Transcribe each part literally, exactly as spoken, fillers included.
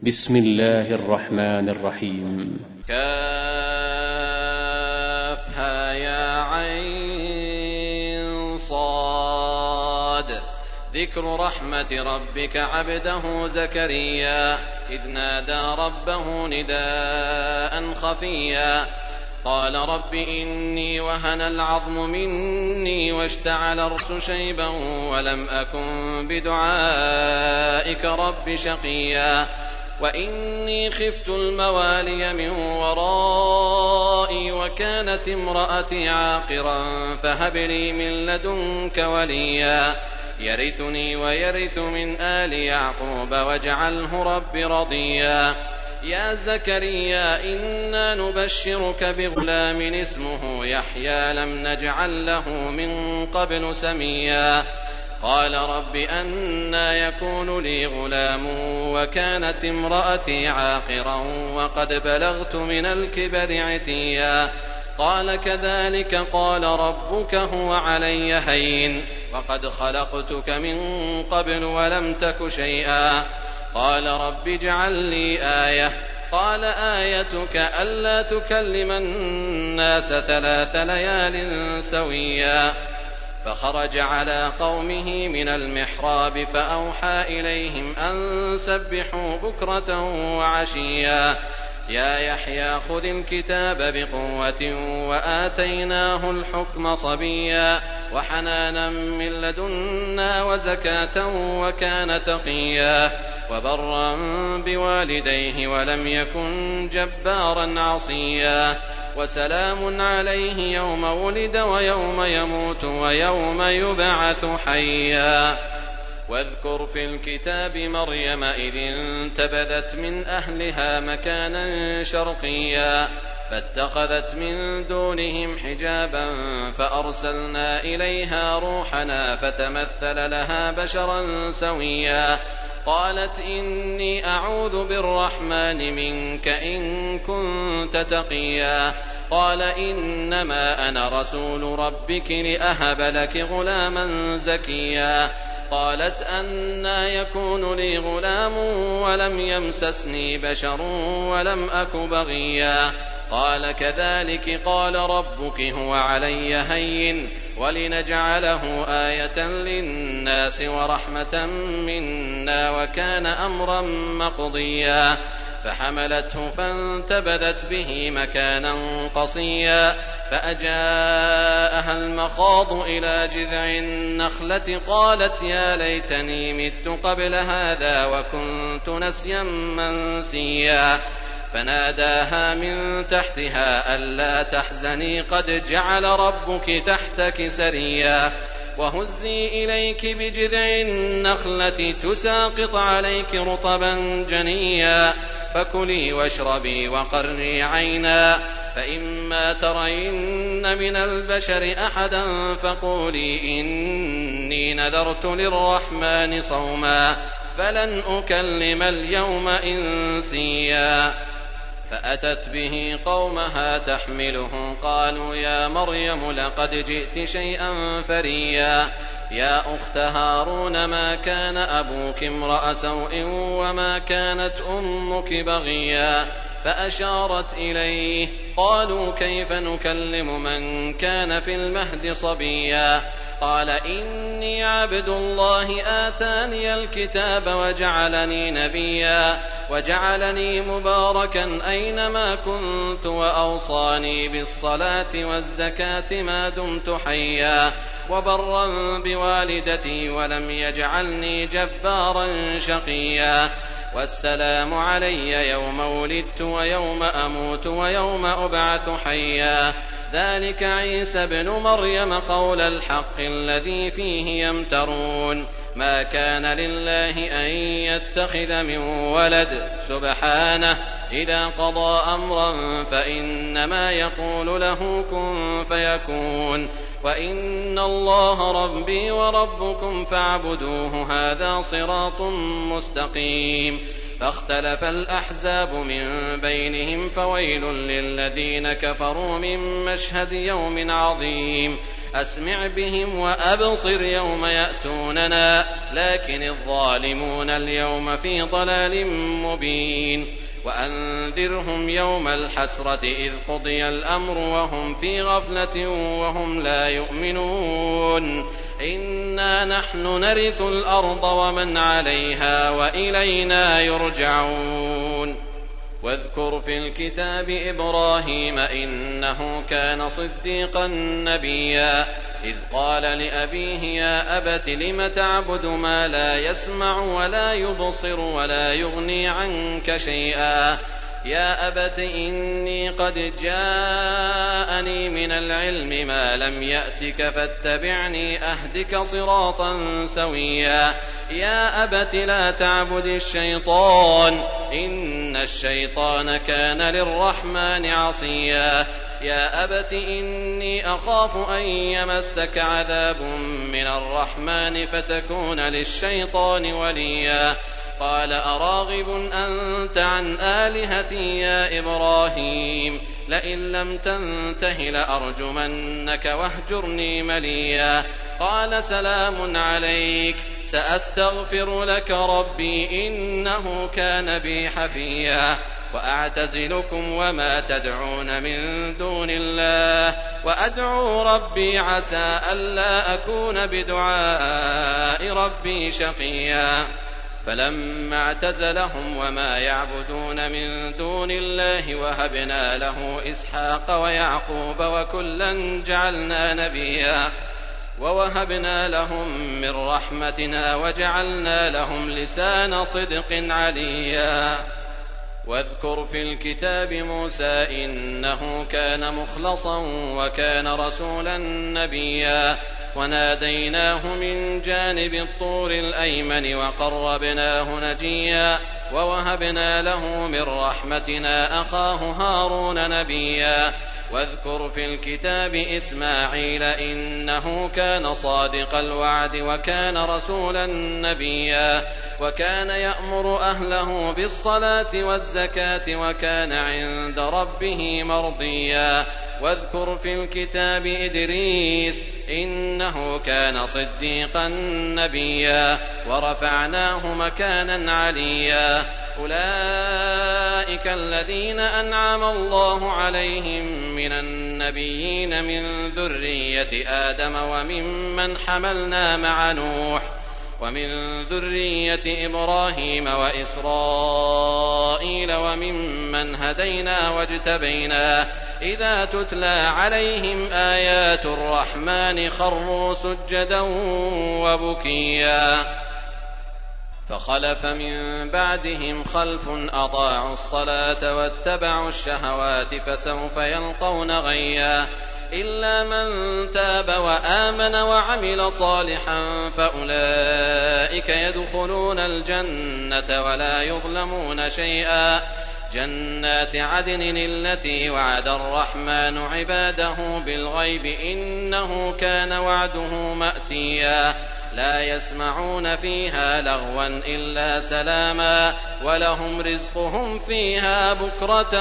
بسم الله الرحمن الرحيم. كافها يا عين صاد. ذكر رحمة ربك عبده زكريا إذ نادى ربه نداء خفيا قال رب إني وهن العظم مني واشتعل الرأس شيبا ولم أكن بدعائك رب شقيا وإني خفت الموالي من ورائي وكانت امرأتي عاقرا فهب لي من لدنك وليا يرثني ويرث من آل يعقوب واجعله رب رضيا يا زكريا إنا نبشرك بغلام اسمه يحيى لم نجعل له من قبل سميا قال رب أنى يكون لي غلام وكانت امرأتي عاقرا وقد بلغت من الكبر عتيا قال كذلك قال ربك هو علي هين وقد خلقتك من قبل ولم تك شيئا قال رب اجعل لي آية قال آيتك ألا تكلم الناس ثلاث ليال سويا فخرج على قومه من المحراب فأوحى إليهم أن سبحوا بكرة وعشيا يا يحيى خذ الكتاب بقوة وآتيناه الحكم صبيا وحنانا من لدنا وزكاة وكان تقيا وبرا بوالديه ولم يكن جبارا عصيا وسلام عليه يوم ولد ويوم يموت ويوم يبعث حيا واذكر في الكتاب مريم إذ انتبذت من أهلها مكانا شرقيا فاتخذت من دونهم حجابا فأرسلنا إليها روحنا فتمثل لها بشرا سويا قالت إني أعوذ بالرحمن منك إن كنت تقيا قال إنما أنا رسول ربك لأهب لك غلاما زكيا قالت أنى يكون لي غلام ولم يمسسني بشر ولم أك بغيا قال كذلك قال ربك هو علي هين ولنجعله آية للناس ورحمة منا وكان أمرا مقضيا فحملته فانتبذت به مكانا قصيا فأجاءها المخاض إلى جذع النخلة قالت يا ليتني مت قبل هذا وكنت نسيا منسيا فناداها من تحتها ألا تحزني قد جعل ربك تحتك سريا وهزي إليك بجذع النخلة تساقط عليك رطبا جنيا فكلي واشربي وقري عينا فإما ترين من البشر أحدا فقولي إني نذرت للرحمن صوما فلن أكلم اليوم إنسيا فأتت به قومها تحمله قالوا يا مريم لقد جئت شيئا فريا يا أخت هارون ما كان أبوك امرأ سوء وما كانت أمك بغيا فأشارت إليه قالوا كيف نكلم من كان في المهد صبيا قال إني عبد الله آتاني الكتاب وجعلني نبيا وجعلني مباركا أينما كنت وأوصاني بالصلاة والزكاة ما دمت حيا وبرا بوالدتي ولم يجعلني جبارا شقيا والسلام علي يوم ولدت ويوم أموت ويوم أبعث حيا ذلك عيسى ابن مريم قول الحق الذي فيه يمترون ما كان لله أن يتخذ من ولد سبحانه إذا قضى أمرا فإنما يقول له كن فيكون وإن الله ربي وربكم فاعبدوه هذا صراط مستقيم فاختلف الأحزاب من بينهم فويل للذين كفروا من مشهد يوم عظيم أسمع بهم وأبصر يوم يأتوننا لكن الظالمون اليوم في ضلال مبين. وأنذرهم يوم الحسرة إذ قضي الأمر وهم في غفلة وهم لا يؤمنون. إنا نحن نرث الأرض ومن عليها وإلينا يرجعون. واذكر في الكتاب إبراهيم إنه كان صديقا نبيا إذ قال لأبيه يا أبت لم تعبد ما لا يسمع ولا يبصر ولا يغني عنك شيئا يا أبت إني قد جاءني من العلم ما لم يأتك فاتبعني أهدك صراطا سويا يا أبت لا تعبد الشيطان إن الشيطان كان للرحمن عصيا يا أبت إني أخاف أن يمسك عذاب من الرحمن فتكون للشيطان وليا قال أراغب أنت عن آلهتي يا إبراهيم لئن لم تنته لأرجمنك واهجرني مليا قال سلام عليك سأستغفر لك ربي إنه كان بي حفيا وأعتزلكم وما تدعون من دون الله وأدعو ربي عسى ألا أكون بدعاء ربي شقيا فلما اعتزلهم وما يعبدون من دون الله وهبنا له إسحاق ويعقوب وكلا جعلنا نبيا ووهبنا لهم من رحمتنا وجعلنا لهم لسان صدق عليا واذكر في الكتاب موسى إنه كان مخلصا وكان رسولا نبيا وناديناه من جانب الطور الأيمن وقربناه نجيا ووهبنا له من رحمتنا أخاه هارون نبيا واذكر في الكتاب إسماعيل إنه كان صادق الوعد وكان رسولا نبيا وكان يأمر أهله بالصلاة والزكاة وكان عند ربه مرضيا واذكر في الكتاب إدريس إنه كان صديقا نبيا ورفعناه مكانا عليا أولئك الذين أنعم الله عليهم من النبيين من ذرية آدم وممن حملنا مع نوح ومن ذرية إبراهيم وإسرائيل وممن هدينا واجتبينا إذا تتلى عليهم آيات الرحمن خروا سجدا وبكيا فخلف من بعدهم خلف أضاعوا الصلاة واتبعوا الشهوات فسوف يلقون غيا إلا من تاب وآمن وعمل صالحا فأولئك يدخلون الجنة ولا يظلمون شيئا جنات عدن التي وعد الرحمن عباده بالغيب إنه كان وعده مأتيا لا يسمعون فيها لغوا إلا سلاما ولهم رزقهم فيها بكرة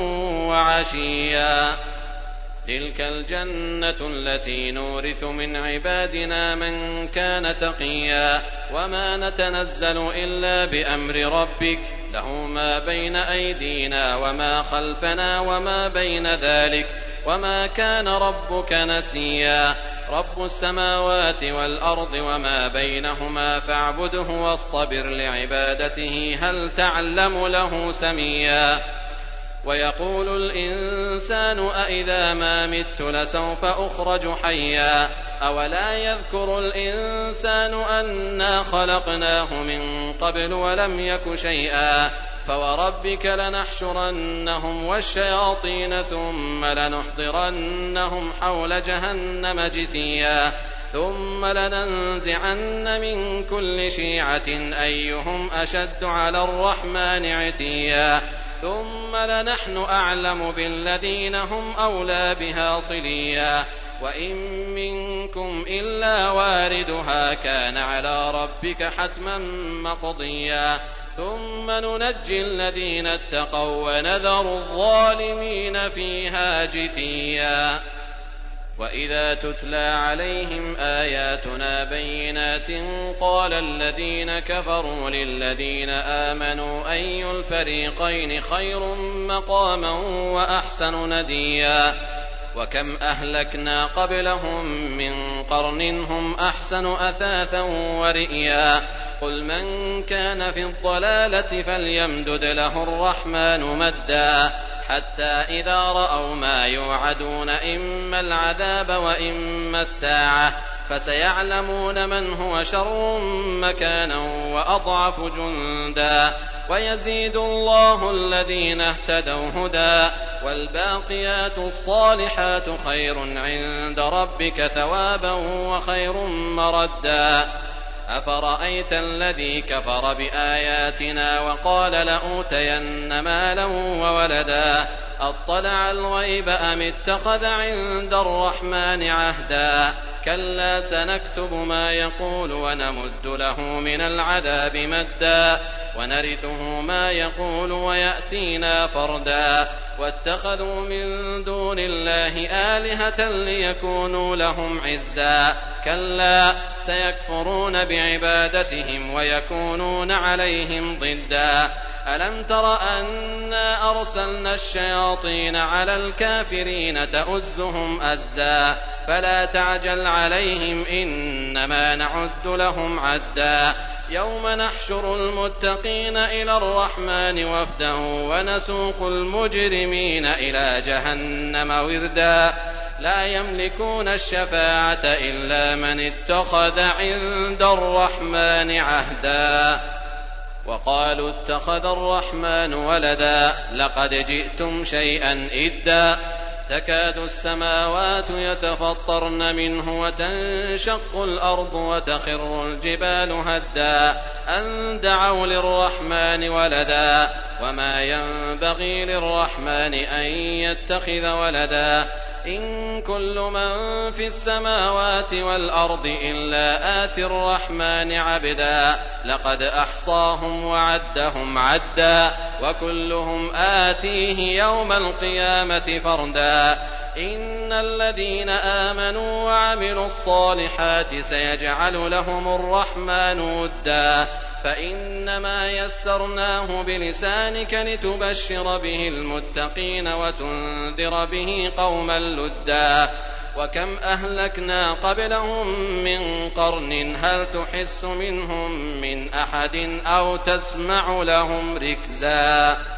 وعشيا تلك الجنة التي نورث من عبادنا من كان تقيا وما نتنزل إلا بأمر ربك له ما بين أيدينا وما خلفنا وما بين ذلك وما كان ربك نسيا رب السماوات والأرض وما بينهما فاعبده واصطبر لعبادته هل تعلم له سميا ويقول الإنسان أإذا ما مت لسوف أخرج حيا أولا يذكر الإنسان أنا خلقناه من قبل ولم يك شيئا فوربك لنحشرنهم والشياطين ثم لنحضرنهم حول جهنم جثيا ثم لننزعن من كل شيعة أيهم أشد على الرحمن عتيا ثم لنحن أعلم بالذين هم أولى بها صليا وإن منكم إلا واردها كان على ربك حتما مقضيا ثم ننجي الذين اتقوا ونذر الظالمين فيها جثيا وإذا تتلى عليهم آياتنا بينات قال الذين كفروا للذين آمنوا أي الفريقين خير مقاما وأحسن نديا وكم أهلكنا قبلهم من قرن هم أحسن أثاثا ورئيا قل من كان في الضلالة فليمدد له الرحمن مدا حتى إذا رأوا ما يوعدون إما العذاب وإما الساعة فسيعلمون من هو شر مكانا وأضعف جندا ويزيد الله الذين اهتدوا هدى والباقيات الصالحات خير عند ربك ثوابا وخير مردا أفرأيت الذي كفر بآياتنا وقال لأوتين مالا وولدا أطلع الغيب أم اتخذ عند الرحمن عهدا كلا سنكتب ما يقول ونمد له من العذاب مدا ونرثه ما يقول ويأتينا فردا واتخذوا من دون الله آلهة ليكونوا لهم عزا كلا سيكفرون بعبادتهم ويكونون عليهم ضدا ألم تر أنا أرسلنا الشياطين على الكافرين تؤزهم أزا فلا تعجل عليهم إنما نعد لهم عدا يوم نحشر المتقين إلى الرحمن وفدا ونسوق المجرمين إلى جهنم وردا لا يملكون الشفاعة إلا من اتخذ عند الرحمن عهدا وقالوا اتخذ الرحمن ولدا لقد جئتم شيئا إدا تكاد السماوات يتفطرن منه وتنشق الأرض وتخر الجبال هدا أن دعوا للرحمن ولدا وما ينبغي للرحمن أن يتخذ ولدا إن كل من في السماوات والأرض إلا آتي الرحمن عبدا لقد أحصاهم وعدهم عدا وكلهم آتيه يوم القيامة فردا إن الذين آمنوا وعملوا الصالحات سيجعل لهم الرحمن ودا فإنما يسرناه بلسانك لتبشر به المتقين وتنذر به قوما لدا وكم أهلكنا قبلهم من قرن هل تحس منهم من أحد أو تسمع لهم ركزا